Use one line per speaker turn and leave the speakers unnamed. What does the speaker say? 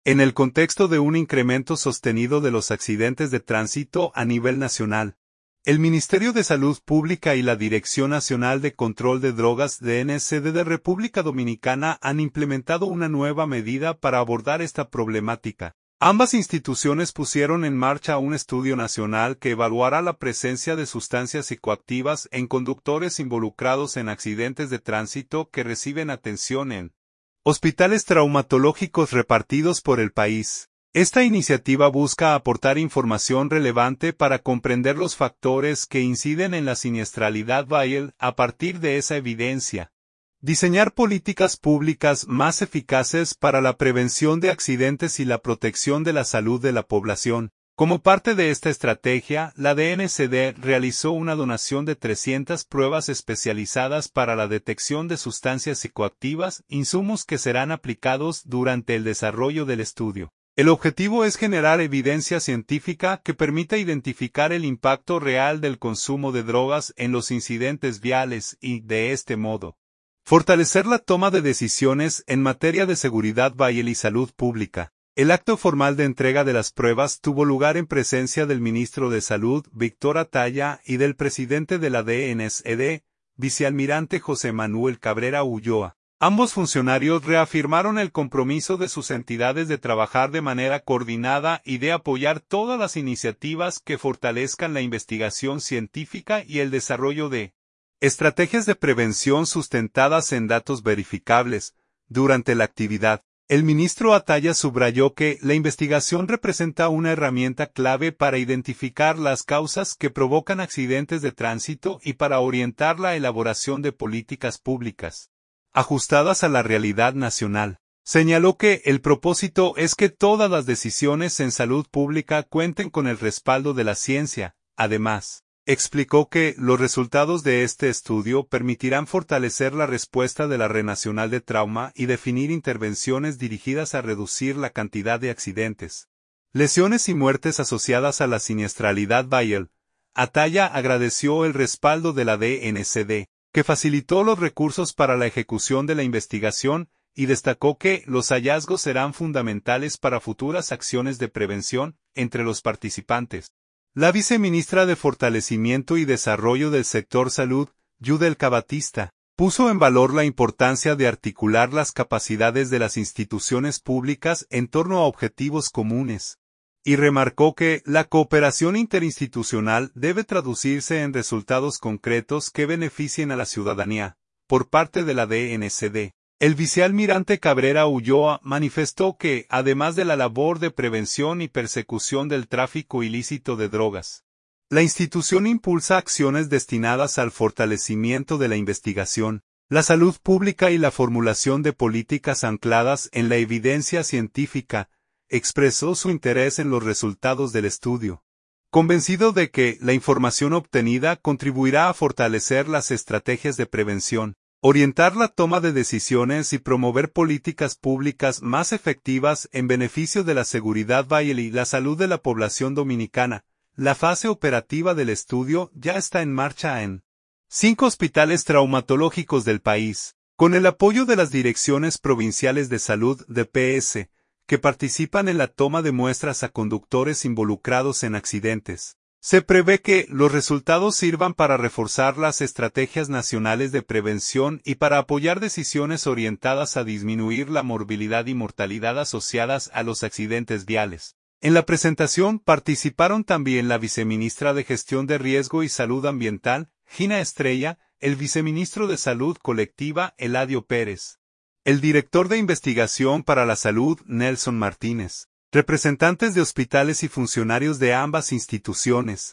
en el contexto de un incremento sostenido de los accidentes de tránsito a nivel nacional. El Ministerio de Salud Pública y la Dirección Nacional de Control de Drogas DNCD de República Dominicana han implementado una nueva medida para abordar esta problemática. Ambas instituciones pusieron en marcha un estudio nacional que evaluará la presencia de sustancias psicoactivas en conductores involucrados en accidentes de tránsito que reciben atención en hospitales traumatológicos repartidos por el país. Esta iniciativa busca aportar información relevante para comprender los factores que inciden en la siniestralidad vial a partir de esa evidencia. Diseñar políticas públicas más eficaces para la prevención de accidentes y la protección de la salud de la población. Como parte de esta estrategia, la DNCD realizó una donación de 300 pruebas especializadas para la detección de sustancias psicoactivas, insumos que serán aplicados durante el desarrollo del estudio. El objetivo es generar evidencia científica que permita identificar el impacto real del consumo de drogas en los incidentes viales y, de este modo, fortalecer la toma de decisiones en materia de seguridad vial y salud pública. El acto formal de entrega de las pruebas tuvo lugar en presencia del ministro de Salud, Víctor Ataya, y del presidente de la DNCD, vicealmirante José Manuel Cabrera Ulloa. Ambos funcionarios reafirmaron el compromiso de sus entidades de trabajar de manera coordinada y de apoyar todas las iniciativas que fortalezcan la investigación científica y el desarrollo de estrategias de prevención sustentadas en datos verificables. Durante la actividad, el ministro Ataya subrayó que la investigación representa una herramienta clave para identificar las causas que provocan accidentes de tránsito y para orientar la elaboración de políticas públicas ajustadas a la realidad nacional. Señaló que el propósito es que todas las decisiones en salud pública cuenten con el respaldo de la ciencia. Además, explicó que los resultados de este estudio permitirán fortalecer la respuesta de la Red Nacional de Trauma y definir intervenciones dirigidas a reducir la cantidad de accidentes, lesiones y muertes asociadas a la siniestralidad vial. Ataya agradeció el respaldo de la DNCD, que facilitó los recursos para la ejecución de la investigación, y destacó que los hallazgos serán fundamentales para futuras acciones de prevención entre los participantes. La viceministra de Fortalecimiento y Desarrollo del Sector Salud, Yudelka Batista, puso en valor la importancia de articular las capacidades de las instituciones públicas en torno a objetivos comunes, y remarcó que la cooperación interinstitucional debe traducirse en resultados concretos que beneficien a la ciudadanía. Por parte de la DNCD, el vicealmirante Cabrera Ulloa manifestó que, además de la labor de prevención y persecución del tráfico ilícito de drogas, la institución impulsa acciones destinadas al fortalecimiento de la investigación, la salud pública y la formulación de políticas ancladas en la evidencia científica. Expresó su interés en los resultados del estudio, convencido de que la información obtenida contribuirá a fortalecer las estrategias de prevención, orientar la toma de decisiones y promover políticas públicas más efectivas en beneficio de la seguridad vial y la salud de la población dominicana. La fase operativa del estudio ya está en marcha en 5 hospitales traumatológicos del país, con el apoyo de las direcciones provinciales de salud DPS, que participan en la toma de muestras a conductores involucrados en accidentes. Se prevé que los resultados sirvan para reforzar las estrategias nacionales de prevención y para apoyar decisiones orientadas a disminuir la morbilidad y mortalidad asociadas a los accidentes viales. En la presentación participaron también la viceministra de Gestión de Riesgo y Salud Ambiental, Gina Estrella, el viceministro de Salud Colectiva, Eladio Pérez, el director de Investigación para la Salud, Nelson Martínez, representantes de hospitales y funcionarios de ambas instituciones.